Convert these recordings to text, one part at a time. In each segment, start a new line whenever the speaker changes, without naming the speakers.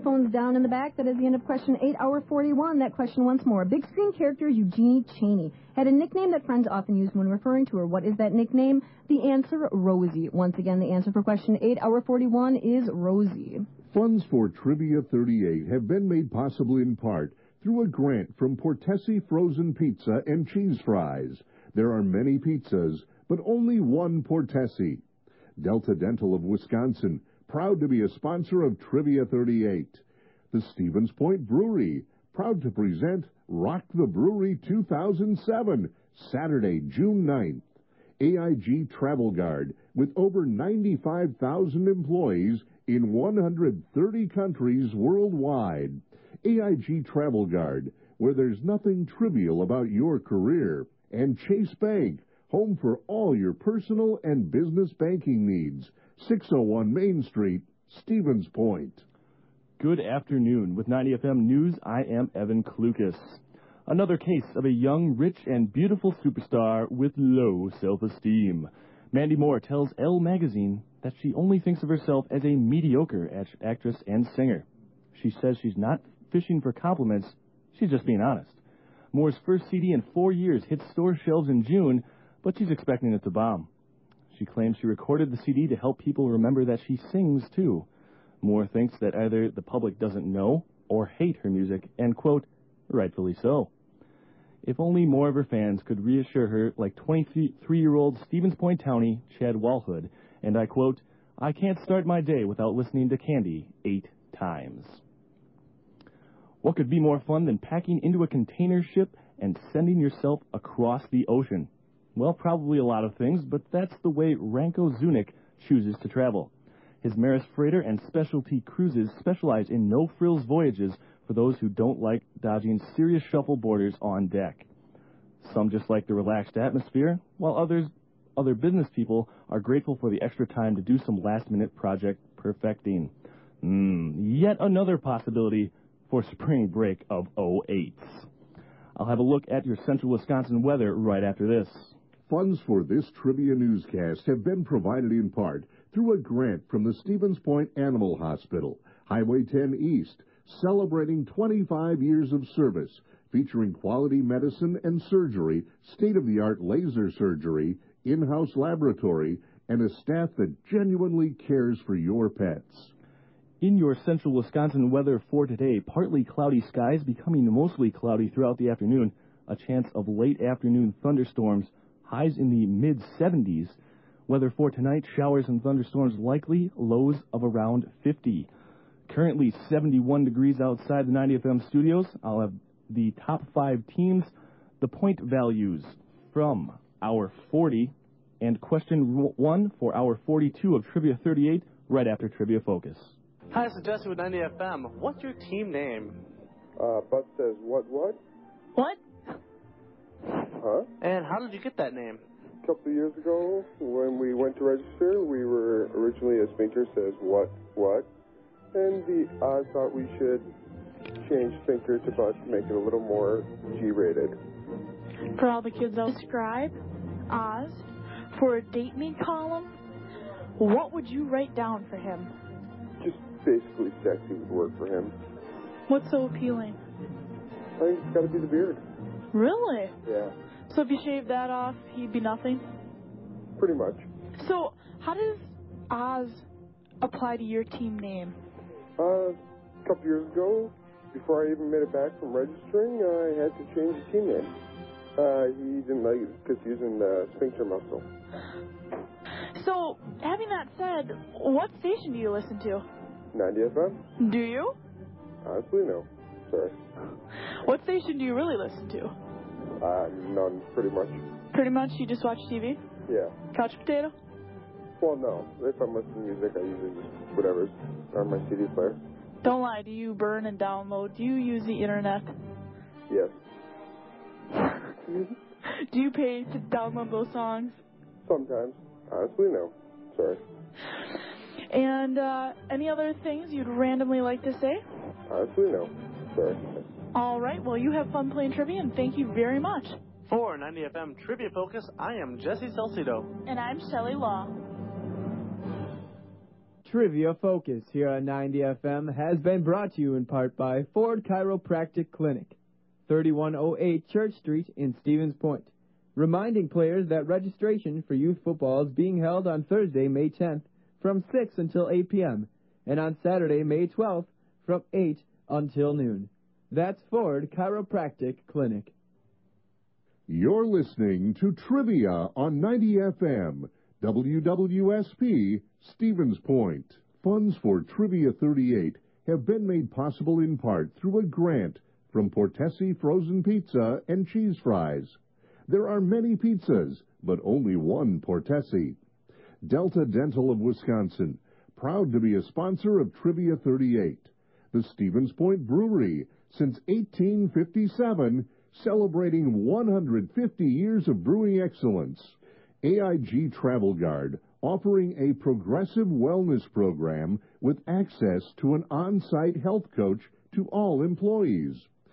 phones down in the back. That is the end of question 8, hour 41. That question once more. Big screen character Eugenie Chaney had a nickname that friends often used when referring to her. What is that nickname? The answer, Rosie. Once again, the answer for question 8, hour 41 is Rosie.
Funds for Trivia 38 have been made possible in part through a grant from Portesi Frozen Pizza and Cheese Fries. There are many pizzas, but only one Portesi. Delta Dental of Wisconsin, proud to be a sponsor of Trivia 38. The Stevens Point Brewery, proud to present Rock the Brewery 2007, Saturday, June 9th. AIG Travel Guard, with over 95,000 employees in 130 countries worldwide. AIG Travel Guard, where there's nothing trivial about your career. And Chase Bank, home for all your personal and business banking needs. 601 Main Street, Stevens Point.
Good afternoon. With 90 FM News, I am Evan Klukas. Another case of a young, rich, and beautiful superstar with low self-esteem. Mandy Moore tells Elle magazine that she only thinks of herself as a mediocre actress and singer. She says she's not fishing for compliments, she's just being honest. Moore's first CD in 4 years hit store shelves in June, but she's expecting it to bomb. She claims she recorded the CD to help people remember that she sings, too. Moore thinks that either the public doesn't know or hate her music, and, quote, rightfully so. If only more of her fans could reassure her like 23-year-old Stevens Point townie Chad Walhood, and I quote, I can't start my day without listening to Candy 8 times. What could be more fun than packing into a container ship and sending yourself across the ocean? Well, probably a lot of things, but that's the way Ranko Zunik chooses to travel. His Maris freighter and specialty cruises specialize in no-frills voyages for those who don't like dodging serious shuffle boarders on deck. Some just like the relaxed atmosphere, while other business people are grateful for the extra time to do some last-minute project perfecting. Yet another possibility for spring break of 08s. I'll have a look at your central Wisconsin weather right after this.
Funds for this trivia newscast have been provided in part through a grant from the Stevens Point Animal Hospital, Highway 10 East, celebrating 25 years of service, featuring quality medicine and surgery, state-of-the-art laser surgery, in-house laboratory, and a staff that genuinely cares for your pets.
In your central Wisconsin weather for today, partly cloudy skies becoming mostly cloudy throughout the afternoon, a chance of late afternoon thunderstorms, highs in the mid-70s. Weather for tonight, showers and thunderstorms likely, lows of around 50. Currently 71 degrees outside the 90 FM studios. I'll have the top 5 teams, the point values from hour 40, and question 1 for hour 42 of Trivia 38 right after Trivia Focus.
Hi, this is Jesse with 90 FM. What's your team name?
Bud says what?
What?
Huh?
And how did you get that name?
A couple of years ago, when we went to register, we were originally a Sphincter says what? And the Oz thought we should change Sphincter to Bud to make it a little more G-rated.
For all the kids I'll describe, Oz, for a date me column, what would you write down for him?
Just basically sexy would work for him.
What's so appealing?
I think it's got to be the beard.
Really?
Yeah.
So if you shave that off, he'd be nothing?
Pretty much.
So how does Oz apply to your team name?
A couple years ago, before I even made it back from registering, I had to change the team name. He didn't like it because he's in the sphincter muscle.
So, having that said, what station do you listen to?
90 FM?
Do you?
Honestly, no. Sorry.
What station do you really listen to?
None, pretty much.
Pretty much you just watch TV?
Yeah.
Couch potato?
Well, no. If I'm listening to music, I usually just whatever's on my CD player.
Don't lie. Do you burn and download? Do you use the internet?
Yes.
Do you pay to download those songs?
Sometimes. Honestly, no. Sorry.
And any other things you'd randomly like to say?
Honestly, no. Sorry.
All right. Well, you have fun playing trivia, and thank you very much.
For 90 FM Trivia Focus, I am Jesse Salcido.
And I'm Shelley Law.
Trivia Focus here on 90 FM has been brought to you in part by Ford Chiropractic Clinic, 3108 Church Street in Stevens Point. Reminding players that registration for youth football is being held on Thursday, May 10th from 6 until 8 p.m. and on Saturday, May 12th from 8 until noon. That's Ford Chiropractic Clinic.
You're listening to Trivia on 90 FM, WWSP, Stevens Point. Funds for Trivia 38 have been made possible in part through a grant from Portesi Frozen Pizza and Cheese Fries. There are many pizzas, but only one Portesi. Delta Dental of Wisconsin, proud to be a sponsor of Trivia 38. The Stevens Point Brewery, since 1857, celebrating 150 years of brewing excellence. AIG Travel Guard, offering a progressive wellness program with access to an on-site health coach to all employees.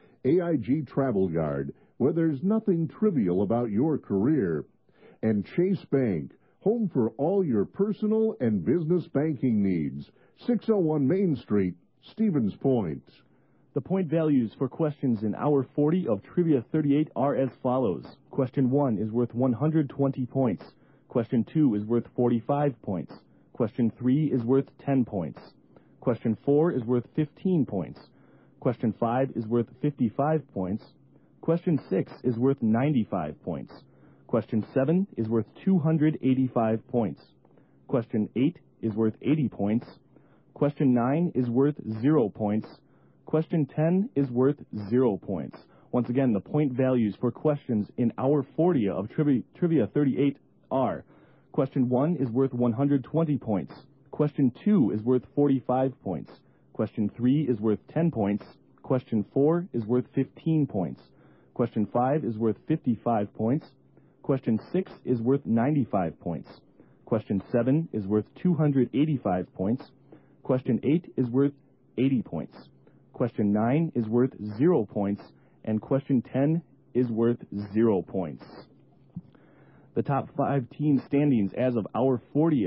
AIG Travel Guard, where there's nothing trivial about your career. And Chase Bank, home for all your personal and business banking needs. 601 Main Street, Stevens Point.
The point values for questions in Hour 40 of Trivia 38 are as follows. Question 1 is worth 120 points. Question 2 is worth 45 points. Question 3 is worth 10 points. Question 4 is worth 15 points. Question 5 is worth 55 points. Question 6 is worth 95 points. Question 7 is worth 285 points. Question 8 is worth 80 points. Question 9 is worth 0 points. Question 10 is worth 0 points. Once again, the point values for questions in Hour 40 of Trivia 38 are: Question 1 is worth 120 points. Question 2 is worth 45 points. Question 3 is worth 10 points. Question 4 is worth 15 points. Question 5 is worth 55 points. Question 6 is worth 95 points. Question 7 is worth 285 points. Question 8 is worth 80 points. Question 9 is worth 0 points, and question 10 is worth 0 points. The top 5 team standings as of Hour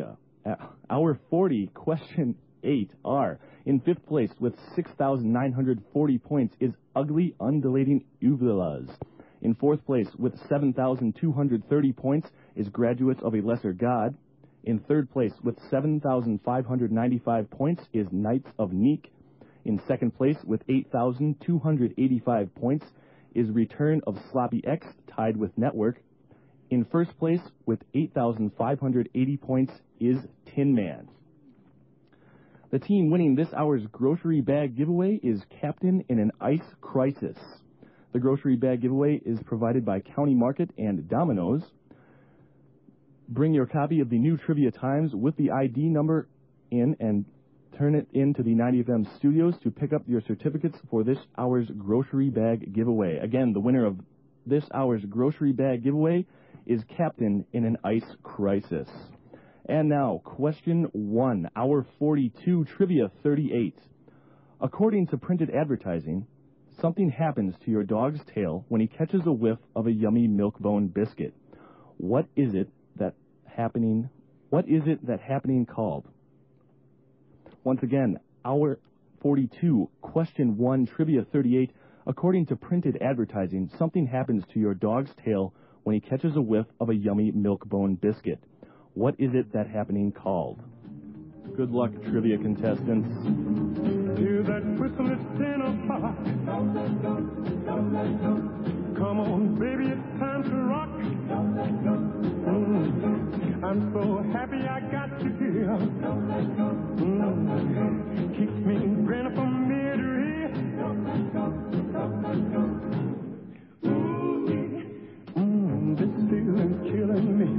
40, question 8 are: in 5th place with 6,940 points is Ugly Undulating Uvulas. In 4th place with 7,230 points is Graduates of a Lesser God. In 3rd place with 7,595 points is Knights of Neek. In 2nd place with 8,285 points is Return of Sloppy X, tied with Network. In 1st place with 8,580 points is Tin Man. The team winning this hour's grocery bag giveaway is Captain in an Ice Crisis. The grocery bag giveaway is provided by County Market and Domino's. Bring your copy of the new Trivia Times with the ID number in and turn it into the 90FM studios to pick up your certificates for this hour's grocery bag giveaway. Again, the winner of this hour's grocery bag giveaway is Captain in an Ice Crisis. And now, question 1, Hour 42, Trivia 38. According to printed advertising, something happens to your dog's tail when he catches a whiff of a yummy Milk-Bone biscuit. What is it that happening called? Once again, Hour 42, Question 1, Trivia 38. According to printed advertising, something happens to your dog's tail when he catches a whiff of a yummy Milk-Bone biscuit. What is it that happening called? Good luck, trivia contestants.
Hear that whistle, it's 10 o'clock. Come on, baby, it's time to rock. I'm so happy I got you here. Keeps me grinning from ear to ear. This feeling's killing me.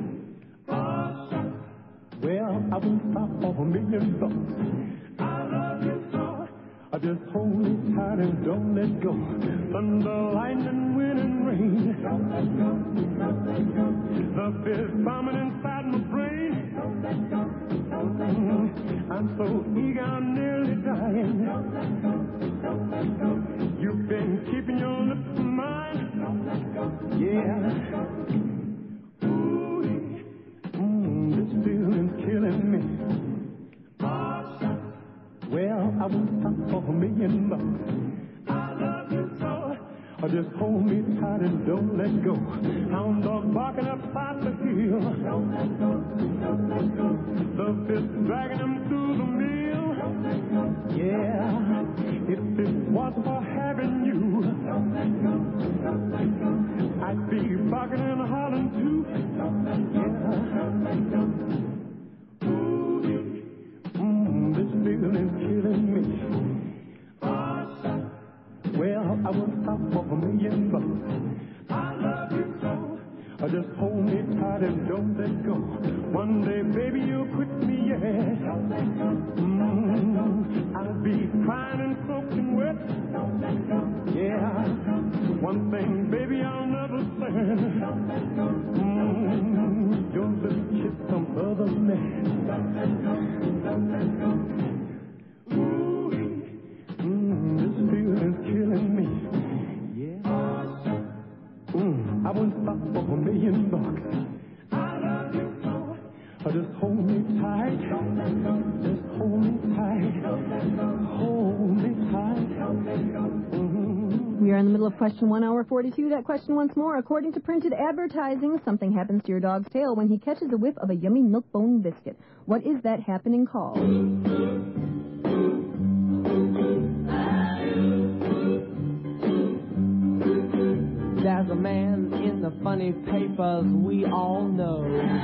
Well, I won't stop for a million bucks. I love you so. I just hold me tight and don't let go. Thunder, lightning, wind, and rain. The fear's bombing inside my brain. I'm so eager, I'm nearly dying. You've been keeping your lips in mine. Yeah. Ooh, this feeling's killing me. I $1,000,000. I love you so. Just hold me tight and don't let go. Hound dog barking up the hill. Don't let go, don't let go. The fist dragging him through the mill. Don't let go. Yeah, if it was for having you, don't let go, don't let go. I'd be barking and hollering too. Don't let go, don't let go. Ooh, this feeling is killing me. Well, I wouldn't stop for $1,000,000. I love you so. Just hold me tight and don't let go. One day, baby, you'll quit me, yeah. Don't let go. I'll be crying and soaking wet. Don't let go. Yeah. One thing, baby, I'll never stand. Don't let go. Your lips kiss some other man. Don't let go. Don't let go. This feeling's killing me. Yeah. I wouldn't stop for $1,000,000. I love you so. Just hold me tight. Just hold me tight. Hold me tight.
We are in the middle of question 1 hour 42. That question once more. According to printed advertising, something happens to your dog's tail when he catches a whiff of a yummy milk bone biscuit. What is that happening called?
There's a man in the funny papers we all know.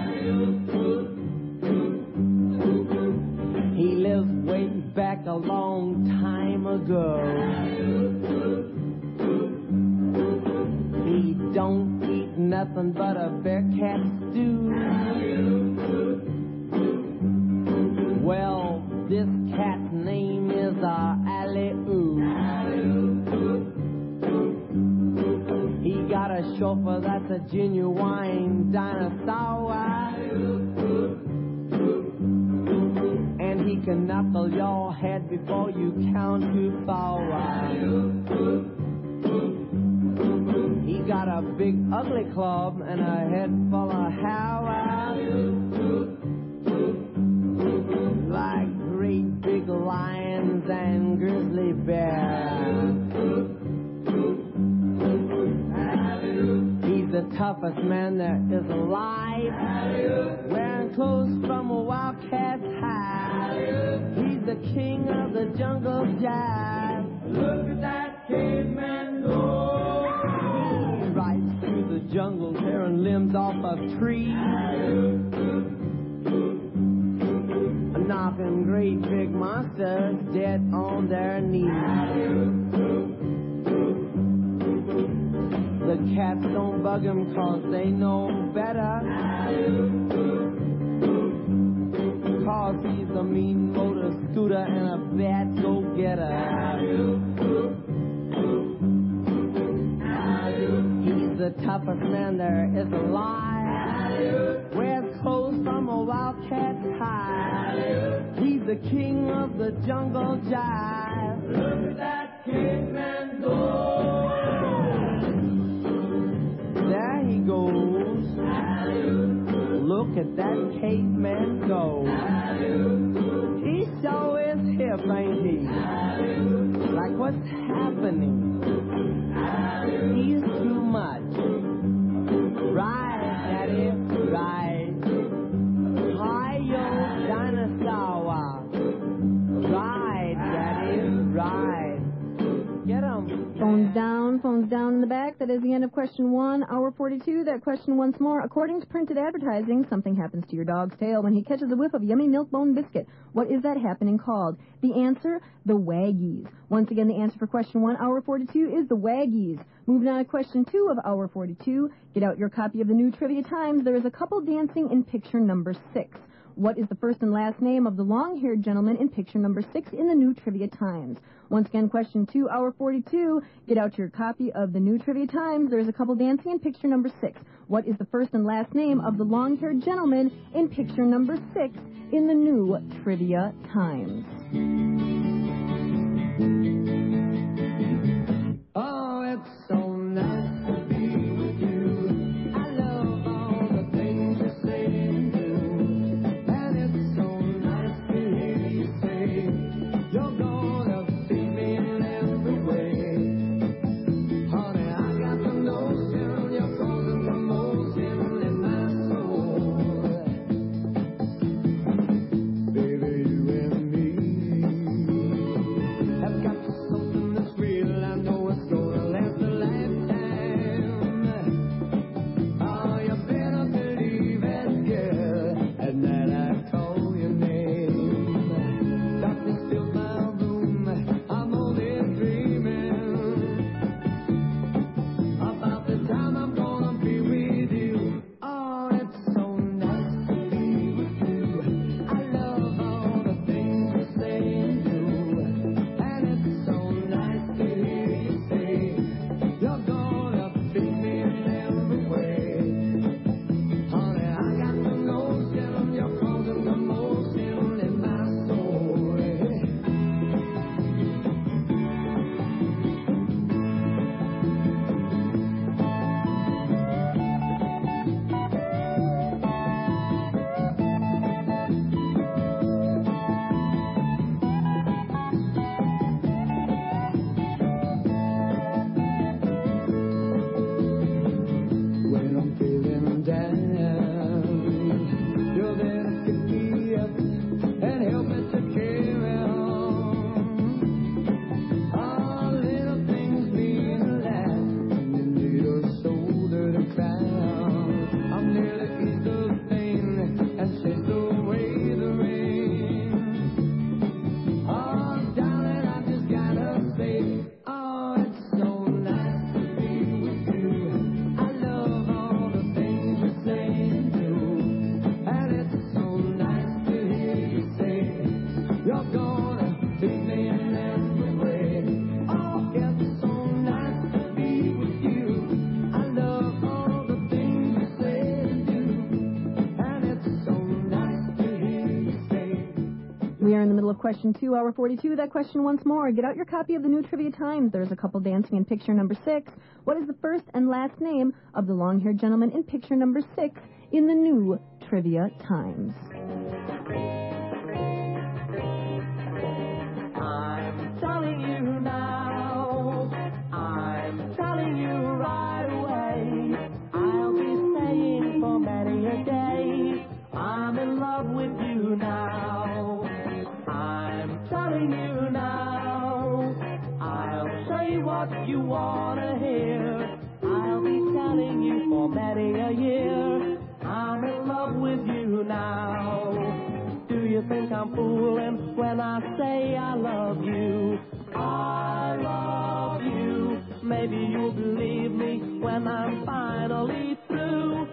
He lives way back a long time ago. He don't eat nothing but a bear cat stew. Well, this cat's name is Alley-Oo. He got a chauffeur that's a genuine dinosaur. And he can knuckle your head before you count to 4. He got a big ugly club and a head full of hair. Like great big lions and grizzly bears. He's the toughest man there is alive. Wearing clothes from a wildcat's hide. He's the king of the jungle jive. Look at that caveman go. He rides through the jungle tearing limbs off of trees. Knocking great big monsters dead on their knees. The cats don't bug him 'cause they know better. 'Cause he's a mean motor scooter and a bad go-getter. He's the toughest man there is alive. Wears clothes from a wildcat's hide. He's the king of the jungle jive. Look at that caveman go. There he goes. Look at that caveman go. He so is hip, ain't he? Like what's happening? He's too much. Right, Daddy, right. Hi-yo, dinosaur. Right, Daddy, right. Get him.
Phones down in the back. That is the end of question 1 hour 42. That question once more. According to printed advertising, something happens to your dog's tail when he catches a whiff of yummy milk bone biscuit. What is that happening called? The answer, the Waggies. Once again, the answer for question 1 hour 42 is the Waggies. Moving on to question 2 of hour 42. Get out your copy of the new Trivia Times. There is a couple dancing in picture number 6. What is the first and last name of the long-haired gentleman in picture number 6 in the new Trivia Times? Once again, question 2, hour 42. Get out your copy of the new Trivia Times. There's a couple dancing in picture number 6. What is the first and last name of the long-haired gentleman in picture number 6 in the new Trivia Times?
Oh, it's so nice to be with you. I love all the things you say and do. And it's so nice to hear you say you're gonna see me
question 2, hour 42. That question once more. Get out your copy of the new Trivia Times. There's a couple dancing in picture number 6. What is the first and last name of the long-haired gentleman in picture number 6 in the new Trivia Times?
I'm telling you now, I'm telling you right away, I'll be staying for many a day, I'm in love with you now, I'm telling you now, I'll say what you want to hear, I'll be telling you for many a year, I'm in love with you now. Do you think I'm fooling when I say I love you? I love you. Maybe you'll believe me when I'm finally through.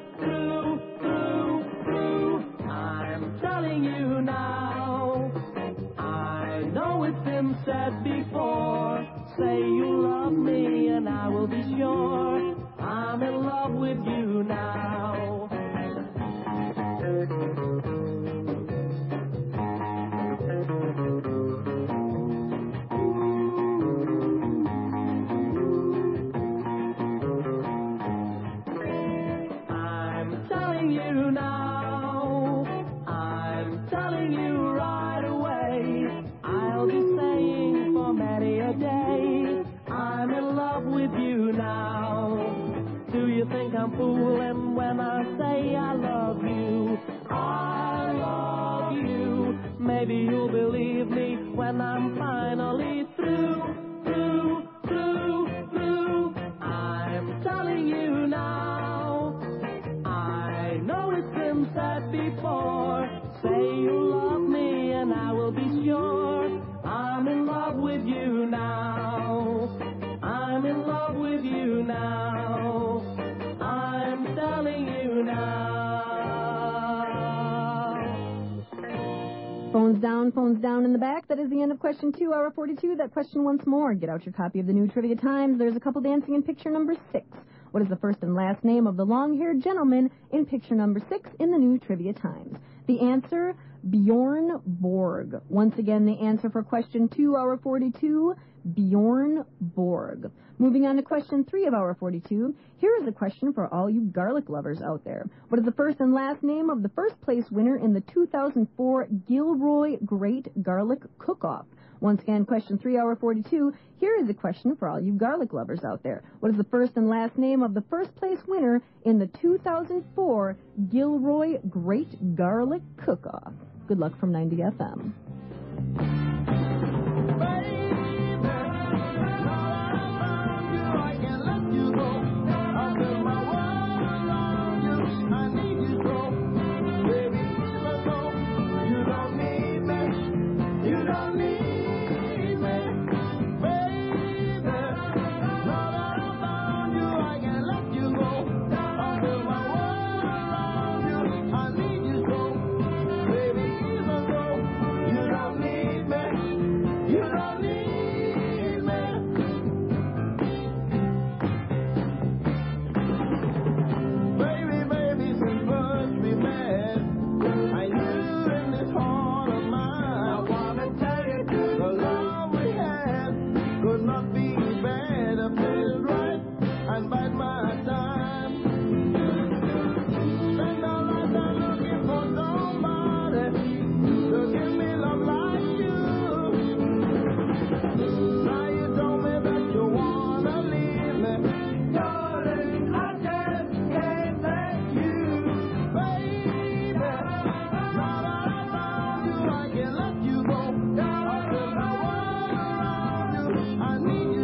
I'm telling you now. I know it's been said before. Say you love me and I will be sure I'm in love with you now. I'm telling you now, I'm telling you right away, I'll be staying for many a day, I'm in love with you now. Do you think I'm fooling when I say I love you? I love you. Maybe you'll believe me when I'm finally through. I'm telling you now. I know it's been said before. Say you love me and I will be sure I'm in love with you now. I'm in love with you now. I'm telling you now.
Phones down in the back. That is the end of question 2, hour 42. That question once more. Get out your copy of the new Trivia Times. There's a couple dancing in picture number 6. What is the first and last name of the long-haired gentleman in picture number 6 in the new Trivia Times? The answer, Bjorn Borg. Once again, the answer for question 2, hour 42, Bjorn Borg. Moving on to question 3 of hour 42, here is a question for all you garlic lovers out there. What is the first and last name of the first place winner in the 2004 Gilroy Great Garlic Cook-Off? Once again, question 3, hour 42, here is a question for all you garlic lovers out there. What is the first and last name of the first place winner in the 2004 Gilroy Great Garlic Cook-Off? Good luck from 90 FM.
I can't let you go. I need you.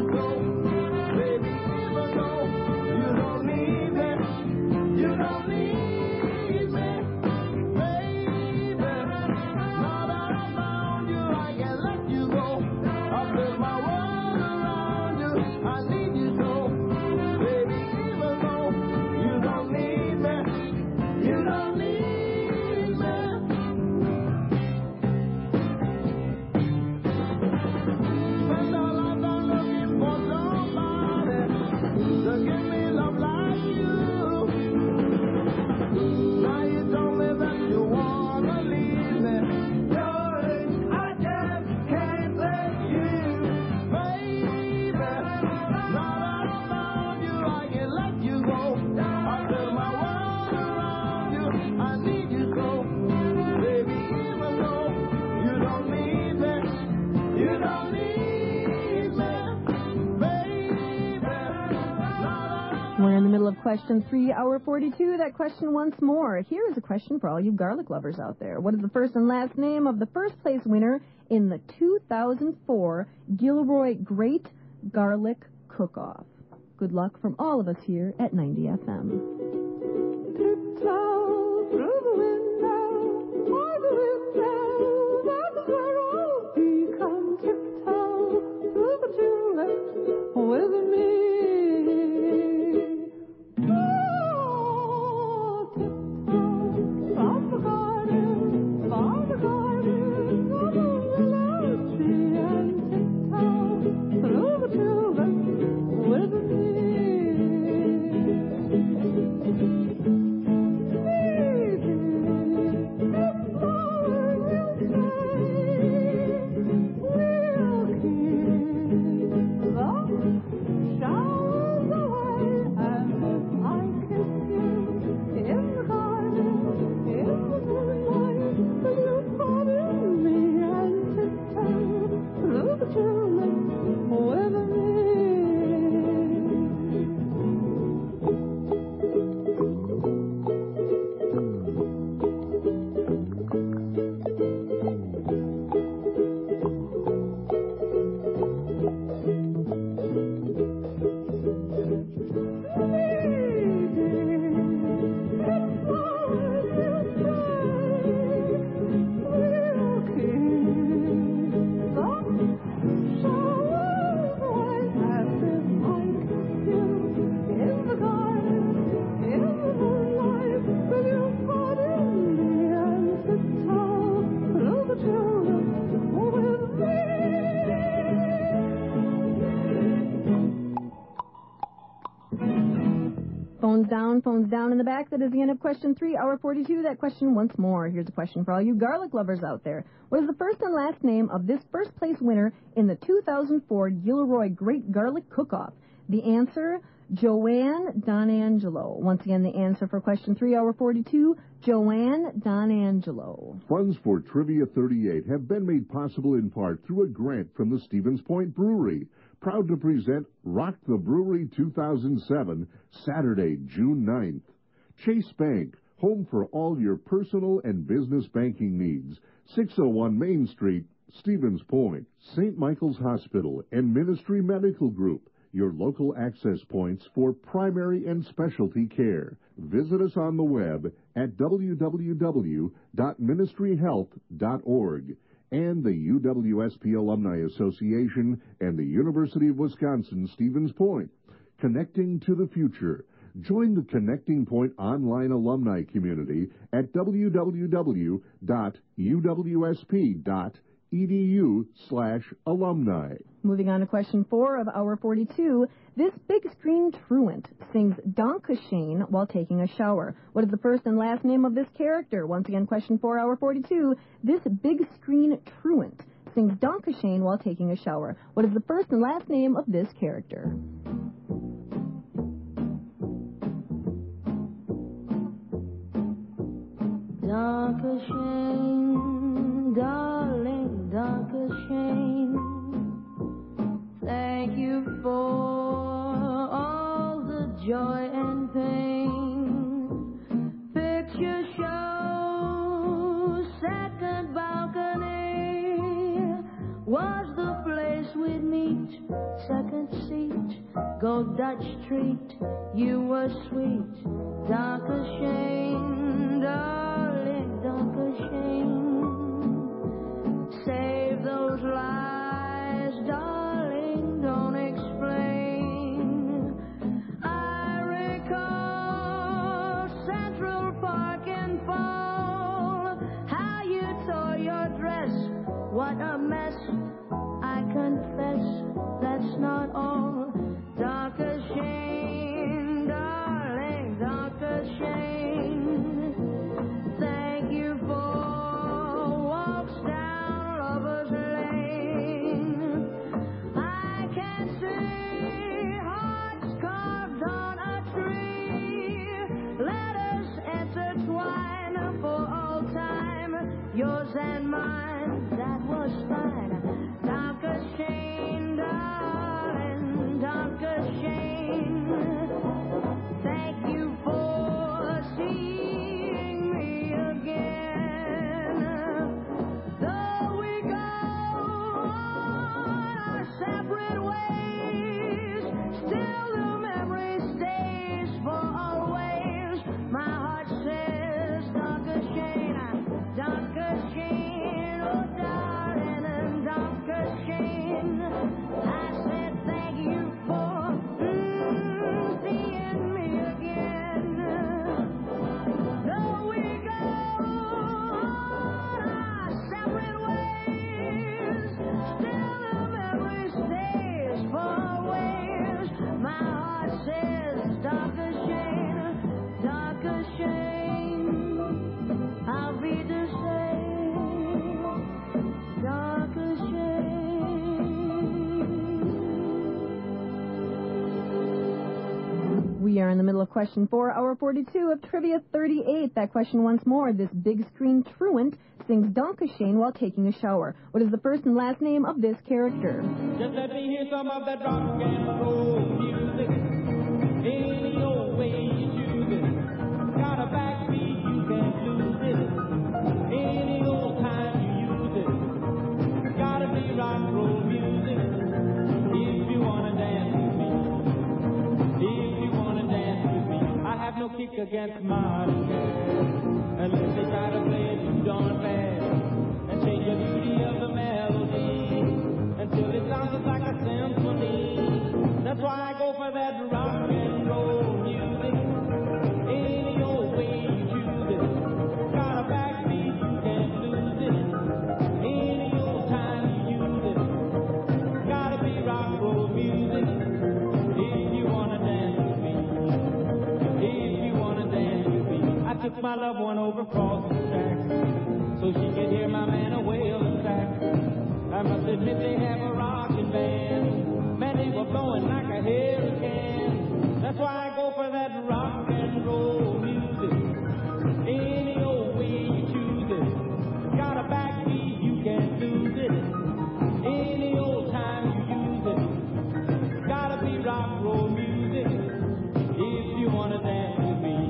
We're in the middle of question 3, hour 42. That question once more. Here is a question for all you garlic lovers out there. What is the first and last name of the first place winner in the 2004 Gilroy Great Garlic Cook-Off? Good luck from all of us here at 90 FM.
Tiptoe through the window, by the window, that's where I'll be. Come tiptoe through the tulips with me. Oh, tiptoe from the garden, from the garden, of the willow tree, and tiptoe through the tulips with me.
Phones down in the back. That is the end of question 3, hour 42. That question once more. Here's a question for all you garlic lovers out there. What is the first and last name of this first place winner in the 2004 Gilroy Great Garlic Cook-Off? The answer, Joanne Donangelo. Once again, the answer for question 3, hour 42, Joanne Donangelo.
Funds for Trivia 38 have been made possible in part through a grant from the Stevens Point Brewery. Proud to present Rock the Brewery 2007, Saturday, June 9th. Chase Bank, home for all your personal and business banking needs. 601 Main Street, Stevens Point. St. Michael's Hospital and Ministry Medical Group, your local access points for primary and specialty care. Visit us on the web at www.ministryhealth.org. And the UWSP Alumni Association and the University of Wisconsin Stevens Point. Connecting to the future. Join the Connecting Point online alumni community at www.uwsp.edu/alumni.
Moving on to question 4 of hour 42. This big screen truant sings Dankeschön while taking a shower. What is the first and last name of this character? Once again, question 4, hour 42. This big screen truant sings Dankeschön while taking a shower. What is the first and last name of this character?
Dankeschön, darling, Dankeschön. Thank you for all the joy and pain. Picture show, second balcony was the place we'd meet. Second seat, go Dutch treat. You were sweet, Dankeschön, darling, Dankeschön. Save those lies, darling, don't explain. I recall Central Park in fall, how you tore your dress, what a mess. I confess, that's not all. Dankeschön, darling, Dankeschön. Thank you for walks down Lover's Lane. I can see hearts carved on a tree. Let us intertwine for all time, yours and mine. That was fine. Dankeschön, darling, Dankeschön.
We are in the middle of question 4, hour 42 of Trivia 38. That question once more. This big screen truant sings Donkashane while taking a shower. What is the first and last name of this character?
Just let me hear some of that rock and roll music. Any old way you choose it. Got a backbeat, you can't lose it. Any old time you use it. Gotta be rock and roll music. If you wanna dance with me. If you wanna dance with me. I have no kick against modern jazz. Unless they try to play it too darn fast. And change the beauty of the melody. Until it sounds like a symphony. That's why I go for that rock and roll music. Any old way you choose it. Got a backbeat, you can't lose it. Any old time you use it. Gotta be rock and roll music. If you wanna dance with me. If you wanna dance with me. I took my loved one over across the tracks so she could hear my man a wail and sax. I must admit they have a rockin' band. Man, they were blowing like a hurricane. That's why I go for that rock and roll music. Any old way you choose it. Got a backbeat, you can't lose it. Any old time you use it. Gotta be rock and roll music. If you wanna dance with me.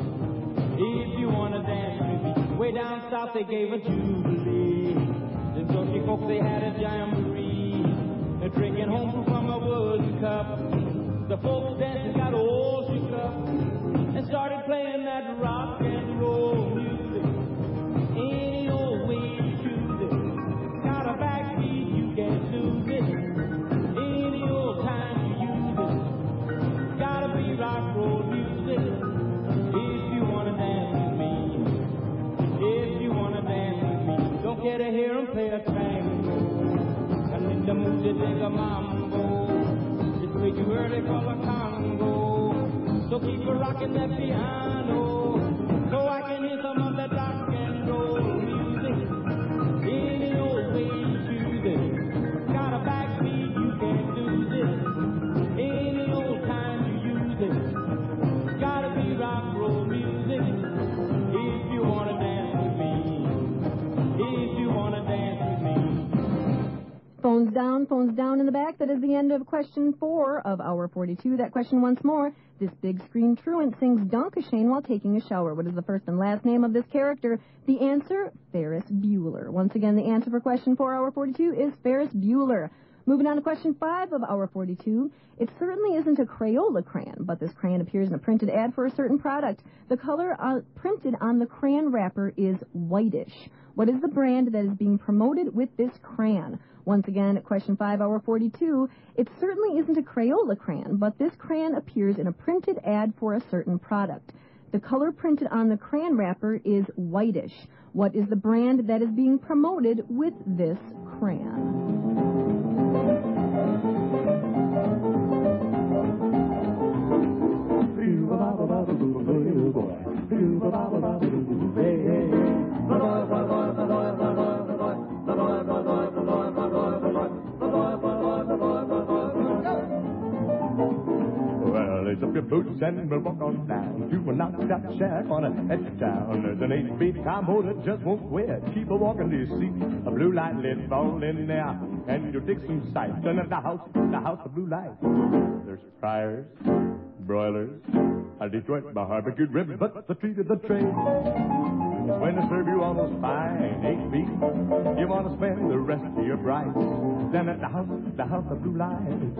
If you wanna dance with me. Way down south they gave a jubilee. The Turkey folks, they had a jamboree. They're drinking home from a wooden cup. The folks dancing got all shook up and started playing that rock and roll music. Any old way you choose it. Got a backbeat, you can't lose it. Any old time you use it. Gotta be rock and roll music. If you wanna dance with me. If you wanna dance with me. Don't care to hear them play a tango. And in the mood to dig a mambo. It's way too early for the Congo. So keep a rocking that piano. So I can hear some of that rock and roll music. Any old way you choose it. Got a backbeat, you can't lose it. Any old time you use it. Gotta be rock and roll music. If you wanna dance with me. If you wanna dance with me.
Phones down in the back. That is the end of question 4 of hour 42. That question once more. This big screen truant sings Donkashane while taking a shower. What is the first and last name of this character? The answer, Ferris Bueller. Once again, the answer for question 4, hour 42 is Ferris Bueller. Moving on to question 5 of hour 42. It certainly isn't a Crayola crayon, but this crayon appears in a printed ad for a certain product. The color printed on the crayon wrapper is whitish. What is the brand that is being promoted with this crayon? Once again, at question 5, hour 42, it certainly isn't a Crayola crayon, but this crayon appears in a printed ad for a certain product. The color printed on the crayon wrapper is whitish. What is the brand that is being promoted with this crayon?
Well, lace up your boots and we'll walk on down to a knocked-out shack on the edge of town. There's an 8-beat combo that just won't quit. Keep a walking to see a blue light lit fall in there, and you'll dig some sights. And at the house of blue light. There's fryers, broilers, a Detroit barbecued ribs, but the treat of the trade. When they serve you almost fine 8 feet, you want to spend the rest of your bright. Then at the house of blue lights.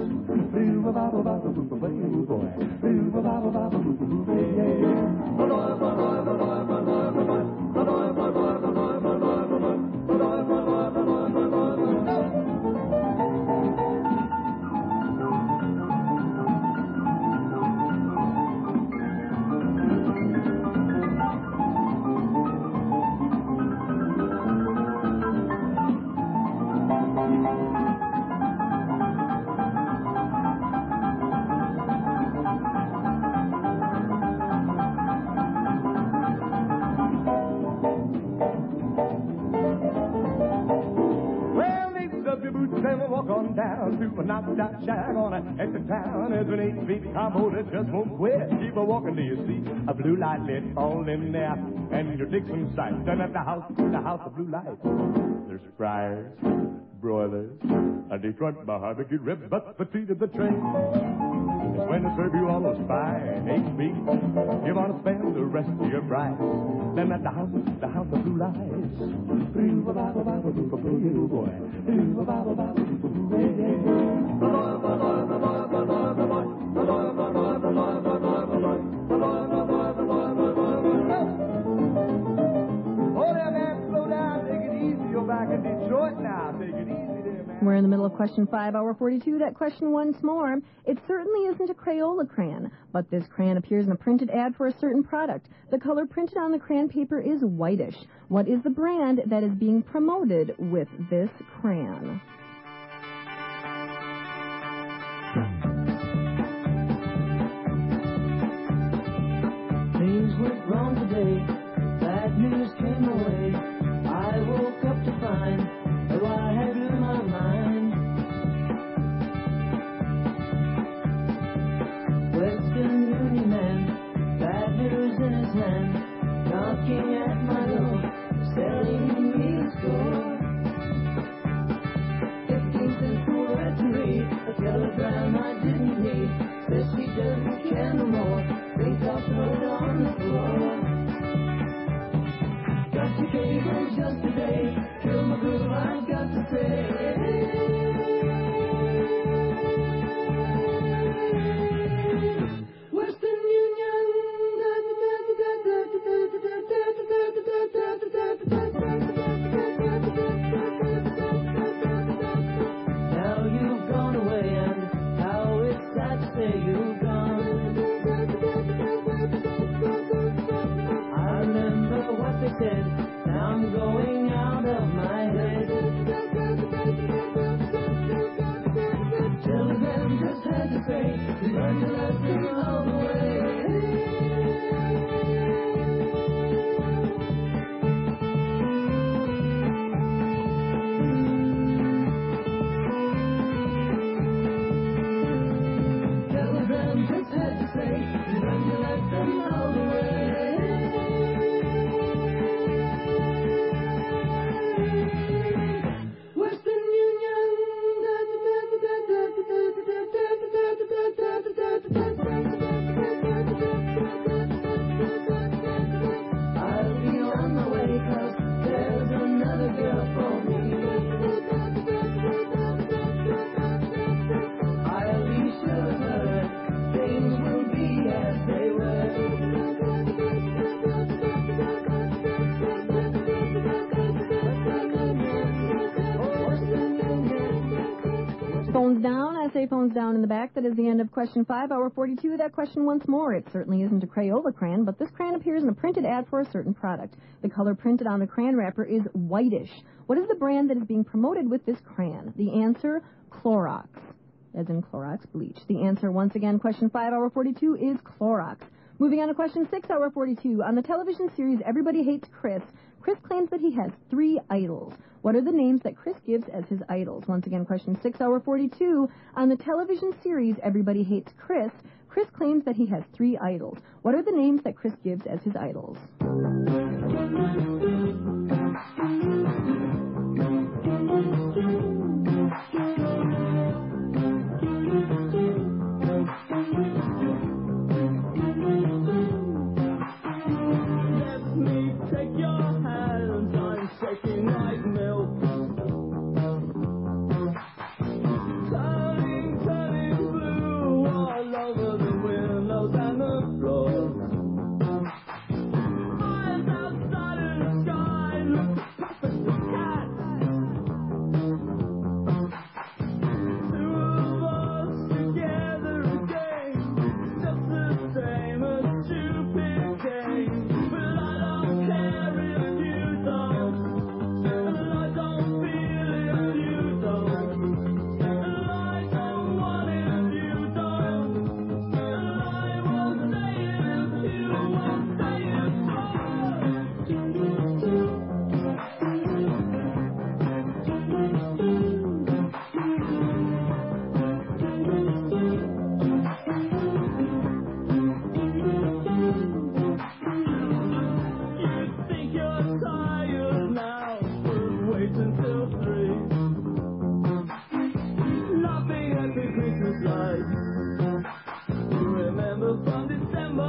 but not that shag on it. At the town, there's an 8-feet combo that just won't quit. Keep a walking till you see a blue light lit all in there. And your Dixon sight done at the house of blue lights. There's fryers, broilers, a Detroit barbecue rib, but the feet of the tray. When they serve you all those fine aged meats, you want to spend the rest of your price. Then at the house of blue lights.
We're in the middle of question 5, hour 42. That question once more. It certainly isn't a Crayola crayon, but this crayon appears in a printed ad for a certain product. The color printed on the crayon paper is whitish. What is the brand that is being promoted with this crayon?
Things went wrong today. Bad news came my way. I woke up to find that I had in my mind. Western Union man, bad news in his hand, knocking at my door, selling me a score. 15 cents more to read, a telegram I didn't need. Says she doesn't care no more. Think I'll throw it on the floor. Got your cable just today. Kill my groove, I've got to say. Western Union. Now you've gone away, and how it's sad to say you've gone. I remember what they said. Now I'm going out of my head. Telegram just had to say, you learned your lesson all the way. Telegram just had to say, you learned your lesson all the way. Western Union. I'll be on my way, 'cause there's another girl for me. I'll be sure of her, things will be as they were.
Phones down. I say phones down in the back. That is the end of question 5, hour 42. That question once more. It certainly isn't a Crayola crayon, but this crayon appears in a printed ad for a certain product. The color printed on the crayon wrapper is whitish. What is the brand that is being promoted with this crayon? The answer, Clorox, as in Clorox bleach. The answer, once again, question 5, hour 42, is Clorox. Moving on to question 6, hour 42. On the television series Everybody Hates Chris, Chris claims that he has 3 idols. What are the names that Chris gives as his idols? Once again, question 6, hour 42. On the television series Everybody Hates Chris, Chris claims that he has 3 idols. What are the names that Chris gives as his idols?
Let me take your hands, I'm shaking like milk. Turning blue all over the windows and the floor. Eyes outside and
Remember from December,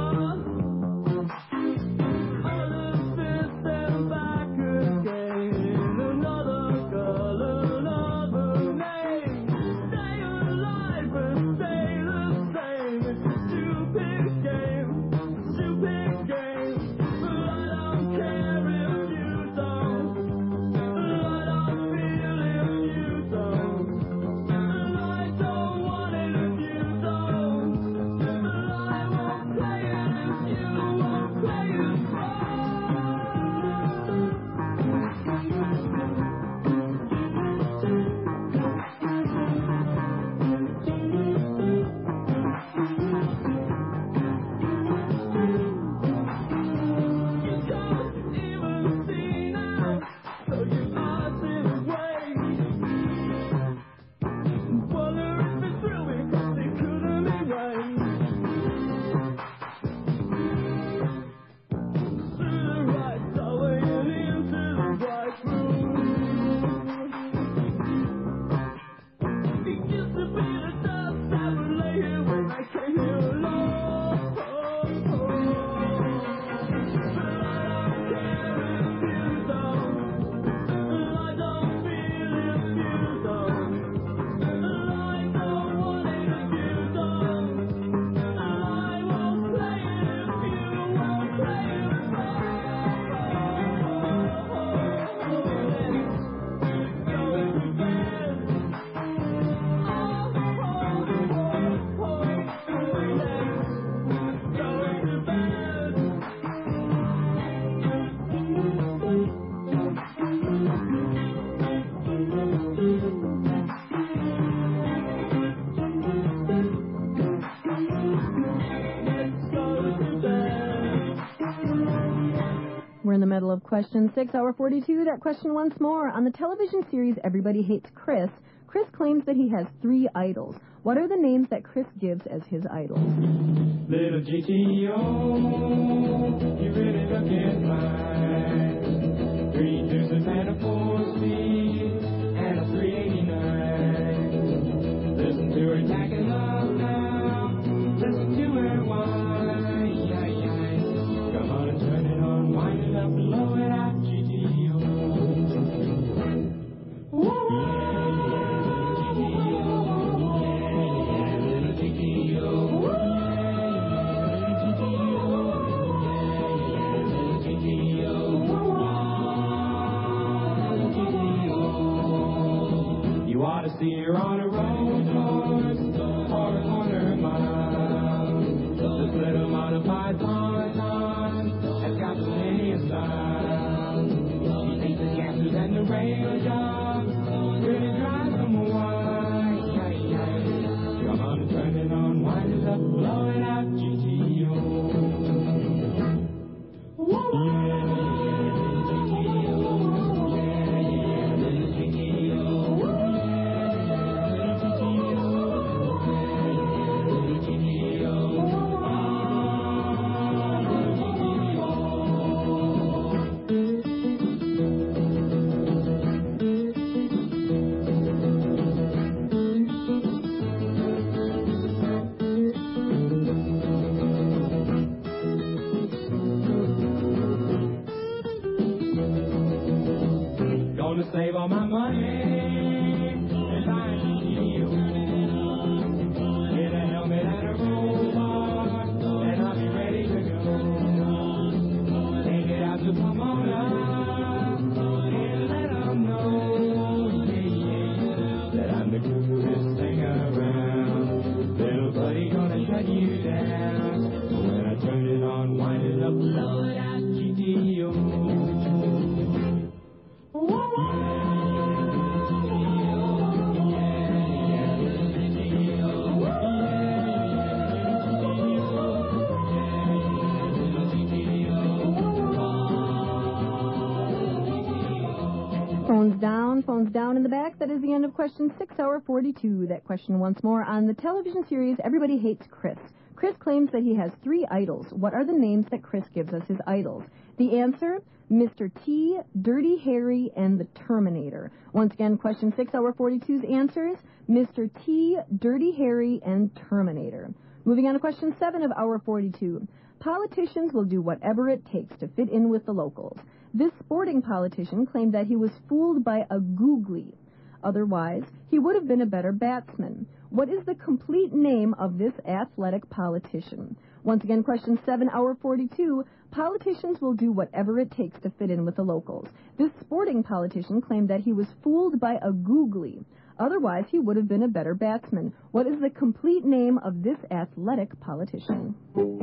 all the fists and back again. Another girl, another name. Stay alive and stay the same. It's a stupid game, stupid game. But I don't care if you don't. I don't feel if you don't. I don't want it if you don't. I won't play it if you won't play it You can't even see now, so you must wait. Wonder if it's real because it couldn't be right. Through the right doorway and into the right room. It used to be the dust that would lay here when I came here alone. But I don't care if you don't. I don't feel if you don't. I don't want it if you don't. I won't play it if you won't play it. Going to bed. Going to bed. Let's go to bed.
We're in the middle of question 6, hour 42. That question once more. On the television series Everybody Hates Chris, Chris claims that he has 3 idols. What are the names that Chris gives as his idols?
Little GTO, you really looking fine. 3 deuces and a 4-speed and a 389. Listen to her tacking up now. Listen to her whine. Come on and turn it on, wind it up, blow it out, GTO. You ought to see her on a road horse or a corner mile. This little modified ponton has got plenty of style. She thinks the gases and the rail jobs really drive them wild. Come on and turn it on, wind it up, blow it out, GTO. Gonna save all my money and buy a GTO. Get a helmet and a robot, and I'll be ready to go. Take it out to Pomona and let 'em know, that I'm the coolest thing around. Little buddy gonna shut you down. When I turn it on, wind it up, blow it out, GTO.
Phones down in the back. That is the end of question 6, hour 42. That question once more. On the television series Everybody Hates Chris, Chris claims that he has 3 idols. What are the names that Chris gives us his idols? The answer, Mr. T, Dirty Harry, and the Terminator. Once again, question 6, hour 42's answers, Mr. T, Dirty Harry, and Terminator. Moving on to question 7 of hour 42. Politicians will do whatever it takes to fit in with the locals. This sporting politician claimed that he was fooled by a googly. Otherwise, he would have been a better batsman. What is the complete name of this athletic politician? Once again, question 7, hour 42. Politicians will do whatever it takes to fit in with the locals. This sporting politician claimed that he was fooled by a googly. Otherwise, he would have been a better batsman. What is the complete name of this athletic politician?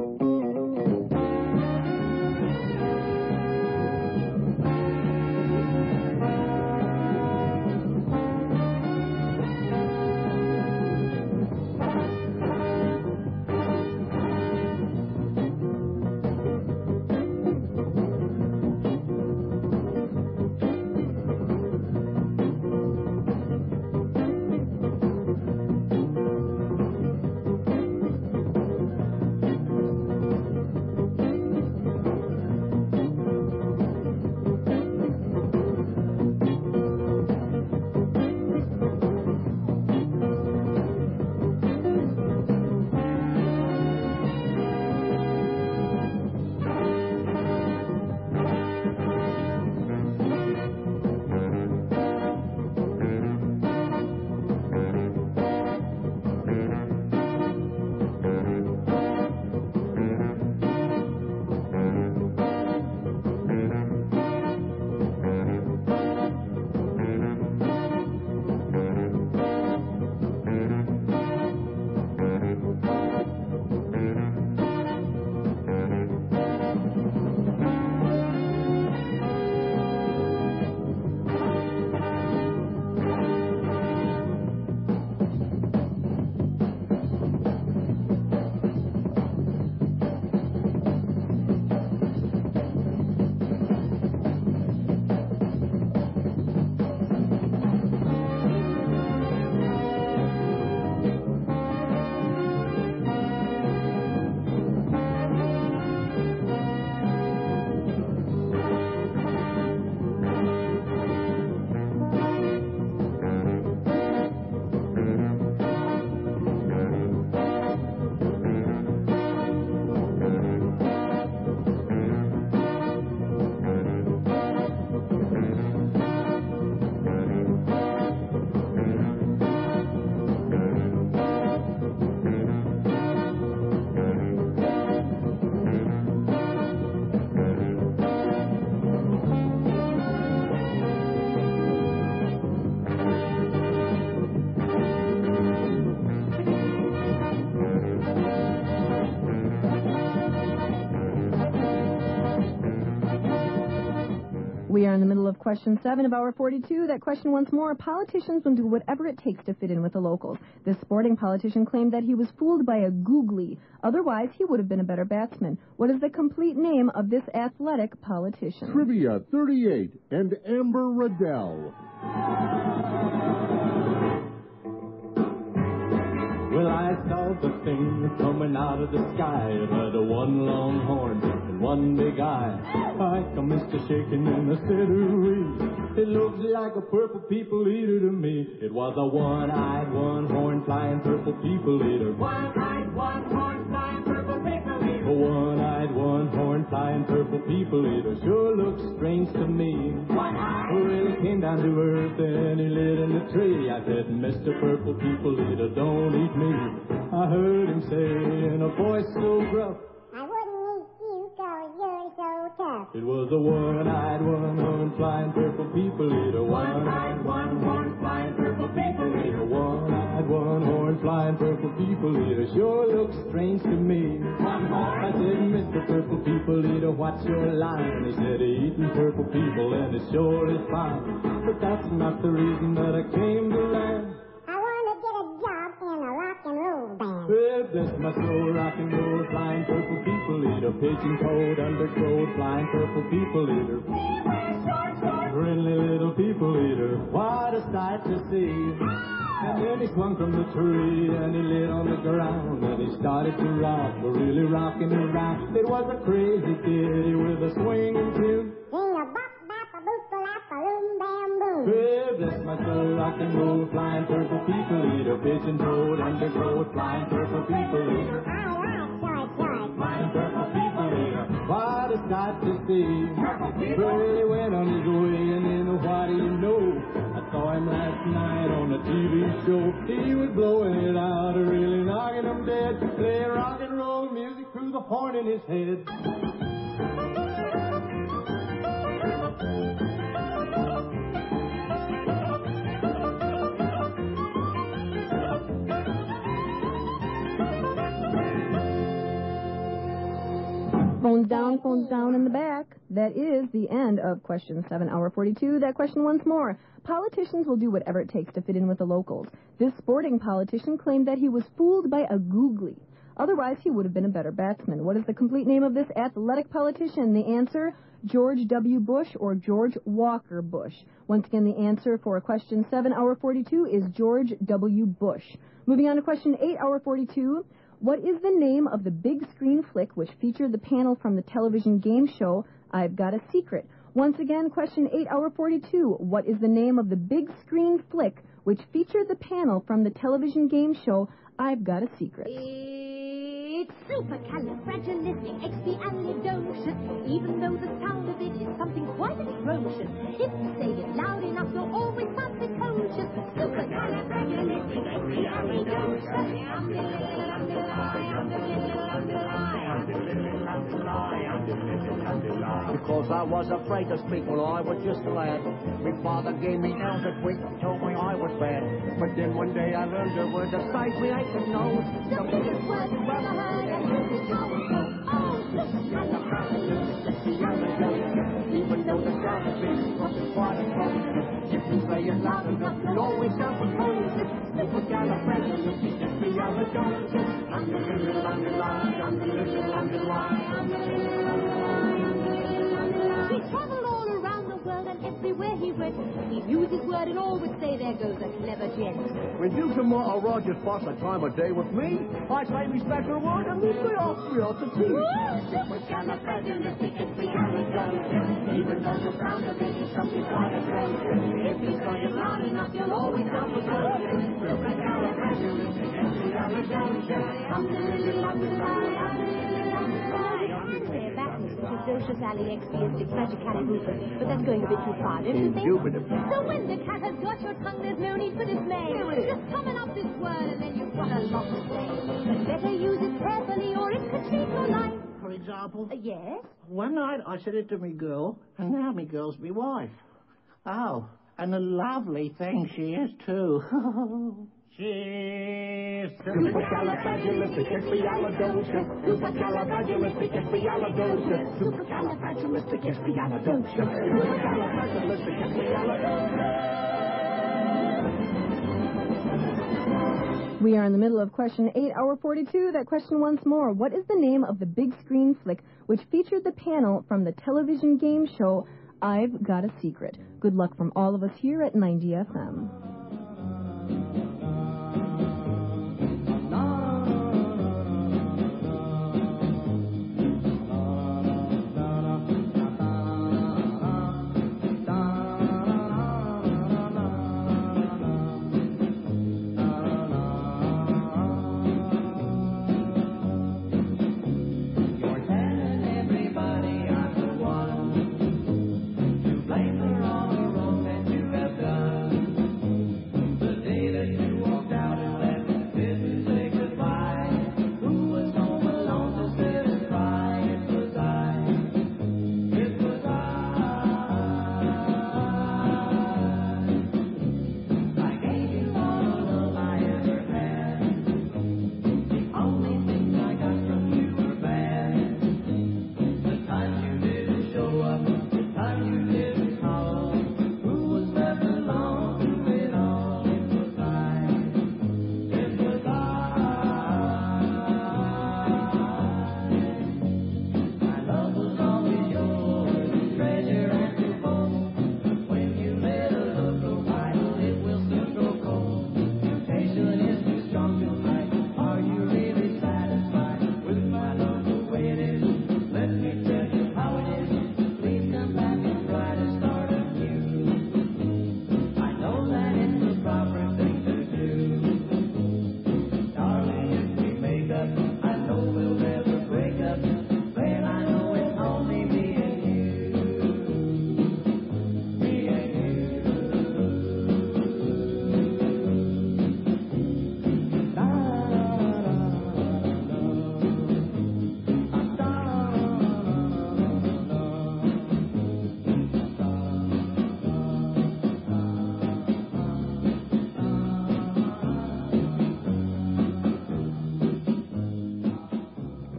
We are in the middle of question 7 of hour 42. That question once more. Politicians will do whatever it takes to fit in with the locals. This sporting politician claimed that he was fooled by a googly. Otherwise, he would have been a better batsman. What is the complete name of this athletic politician?
Trivia 38 and Amber Riddell.
Well, I saw the thing coming out of the sky. It had a one long horn and one big eye. I come Mr. Shaking and I said, ooh, it looks like a purple people eater to me. It was a one-eyed, one-horn flying purple people eater. One-eyed, one-horn flying purple people eater. A one-eyed, one-horn flying purple people eater sure looks strange to me. One-eyed. Well, he came down to earth and he lit in the tree. I said, Mr. Purple People Eater, don't eat me. I heard him say in a voice so gruff, I wouldn't eat you 'cause you're so tough. It was a one-eyed, one-horn flying purple people eater. One-eyed, one-horn flying purple people eater. One-eyed, one-horn flying purple people eater sure looks strange to me. I said, Mr. Purple People Eater, what's your line? He said, eating purple people and it sure is fine. But that's not the reason that I came to land. Well, bless my soul, rock and roll, flying purple people eater, pigeon toed, undergrowth, flying purple people eater. Friendly little people eater, what a sight to see. And then he swung from the tree and he lit on the ground and he started to rock, really rocking around. It was a crazy ditty with a swinging tune. Hey, bless my soul, rock and roll, flying purple people eater, pigeon toad, undergrowth, flying purple people eater. Flying purple people eater. What a sight to see. Well, he went on his way and then what do you know? I saw him last night on a TV show. He was blowing it out, really knocking him dead. Playing rock and roll music through the horn in his head.
Phones down in the back. That is the end of question 7, hour 42. That question once more. Politicians will do whatever it takes to fit in with the locals. This sporting politician claimed that he was fooled by a googly. Otherwise, he would have been a better batsman. What is the complete name of this athletic politician? The answer, George W. Bush or George Walker Bush. Once again, the answer for question 7, hour 42 is George W. Bush. Moving on to question 8, hour 42. What is the name of the big screen flick which featured the panel from the television game show I've Got a Secret? Once again, question 8, hour 42. What is the name of the big screen flick which featured the panel from the television game show I've Got a Secret?
It's supercalifragilisticexpialidocious, even though the sound of it is something quite atrocious. If you say it loud enough, you'll always sound precocious.
Because I was afraid to speak when I was just a lad. My father gave me nails a tweak and told me I was bad. But then one day I learned a word to save me aching nose.
The biggest word you ever heard, and this is how it goes. Oh,
even though the sound of it wasn't quite a problem. If you say it loud enough, you'll always sound precocious. Supercalifragilisticexpialidocious.
He traveled all around the world and everywhere he went, he'd use his word and all would say, there goes a clever gent.
When you tomorrow Rogers pass a time of day with me, I say me special word and we be off to tea.
Supercalifragilisticexpialidocious. Even though the sound of it is something quite atrocious. If you say it loud enough, you'll always sound precocious. Supercalifragilisticexpialidocious, but that's going a bit too far, don't you think?
Indubitably.
So when the cat has got your tongue, there's no need for dismay. Just summon up this word and then you've got a lot to say. But better use it carefully or it could change your life.
For example?
Yes?
One night I said it to me girl, and now me girl's me wife. Oh, and a lovely thing she is too. She's supercalifragilisticexpialidocious. Supercalifragilisticexpialidocious. Supercalifragilisticexpialidocious. Supercalifragilisticexpialidocious.
We are in the middle of question 8, hour 42. That question once more. What is the name of the big screen flick which featured the panel from the television game show I've Got a Secret? Good luck from all of us here at 90 FM.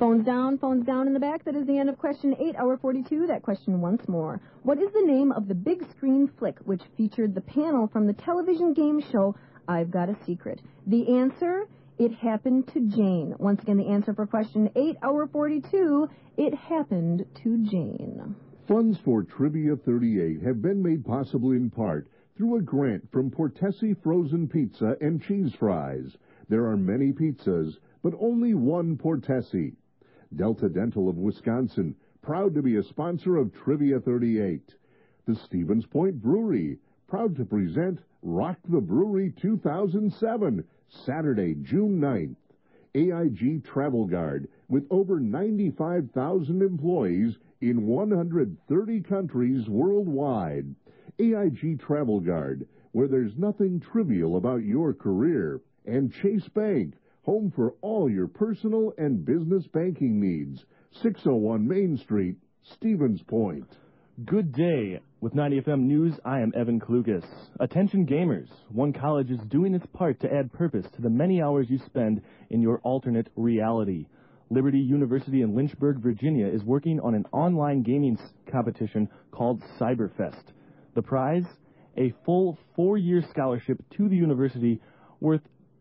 Phones down in the back. That is the end of question 8, hour 42. That question once more. What is the name of the big screen flick which featured the panel from the television game show I've Got a Secret? The answer, It Happened to Jane. Once again, the answer for question 8, hour 42, It Happened to Jane.
Funds for Trivia 38 have been made possible in part through a grant from Portesi Frozen Pizza and Cheese Fries. There are many pizzas, but only one Portesi. Delta Dental of Wisconsin, proud to be a sponsor of Trivia 38. The Stevens Point Brewery, proud to present Rock the Brewery 2007, Saturday, June 9th. AIG Travel Guard, with over 95,000 employees in 130 countries worldwide. AIG Travel Guard, where there's nothing trivial about your career. And Chase Bank, home for all your personal and business banking needs. 601 Main Street, Stevens Point.
Good day. With 90 FM News, I am Evan Klukas. Attention gamers. One college is doing its part to add purpose to the many hours you spend in your alternate reality. Liberty University in Lynchburg, Virginia is working on an online gaming competition called Cyberfest. The prize? A full 4-year scholarship to the university worth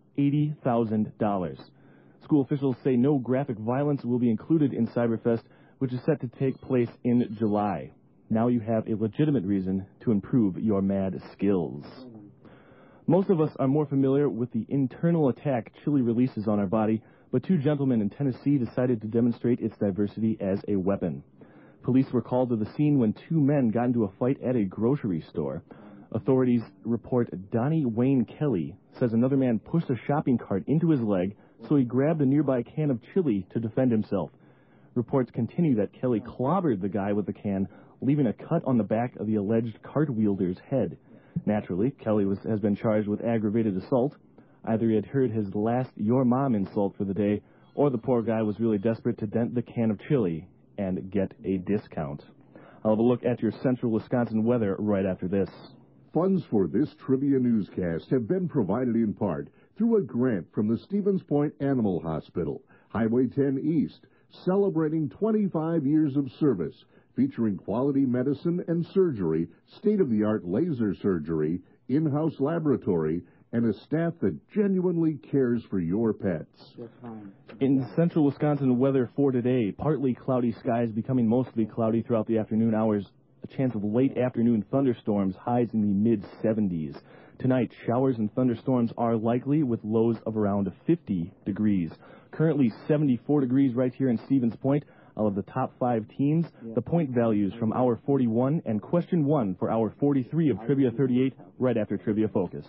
$80,000. School officials say no graphic violence will be included in Cyberfest, which is set to take place in July. Now you have a legitimate reason to improve your mad skills. Most of us are more familiar with the internal attack chili releases on our body, but 2 gentlemen in Tennessee decided to demonstrate its diversity as a weapon. Police were called to the scene when 2 men got into a fight at a grocery store. Authorities report Donnie Wayne Kelly says another man pushed a shopping cart into his leg, so he grabbed a nearby can of chili to defend himself. Reports continue that Kelly clobbered the guy with the can, leaving a cut on the back of the alleged cart wielder's head. Naturally, Kelly has been charged with aggravated assault. Either he had heard his last "your mom" insult for the day, or the poor guy was really desperate to dent the can of chili and get a discount. I'll have a look at your central Wisconsin weather right after this.
Funds for this trivia newscast have been provided in part through a grant from the Stevens Point Animal Hospital, Highway 10 East, celebrating 25 years of service, featuring quality medicine and surgery, state-of-the-art laser surgery, in-house laboratory, and a staff that genuinely cares for your pets.
In central Wisconsin weather for today, partly cloudy skies becoming mostly cloudy throughout the afternoon hours. A chance of late afternoon thunderstorms, highs in the mid-70s. Tonight, showers and thunderstorms are likely with lows of around 50 degrees. Currently 74 degrees right here in Stevens Point. I'll have the top 5 teams, the point values from hour 41, and question 1 for hour 43 of Trivia 38 right after Trivia Focus.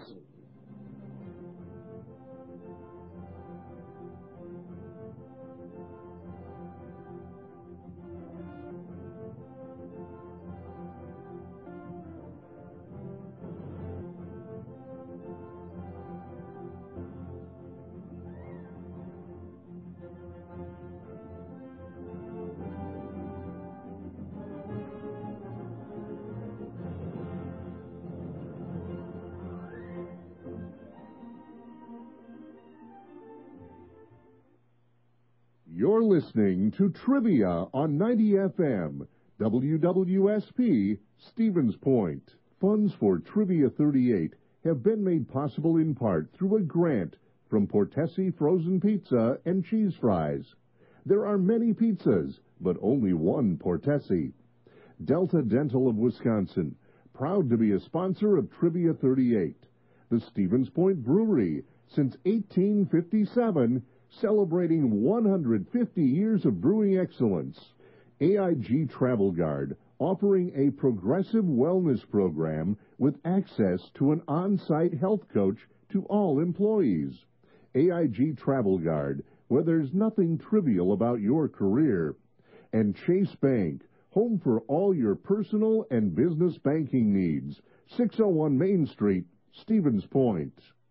You're listening to Trivia on 90 FM, WWSP, Stevens Point. Funds for Trivia 38 have been made possible in part through a grant from Portesi Frozen Pizza and Cheese Fries. There are many pizzas, but only one Portesi. Delta Dental of Wisconsin, proud to be a sponsor of Trivia 38. The Stevens Point Brewery, since 1857, celebrating 150 years of brewing excellence. AIG Travel Guard, offering a progressive wellness program with access to an on-site health coach to all employees. AIG Travel Guard, where there's nothing trivial about your career. And Chase Bank, home for all your personal and business banking needs. 601 Main Street, Stevens Point.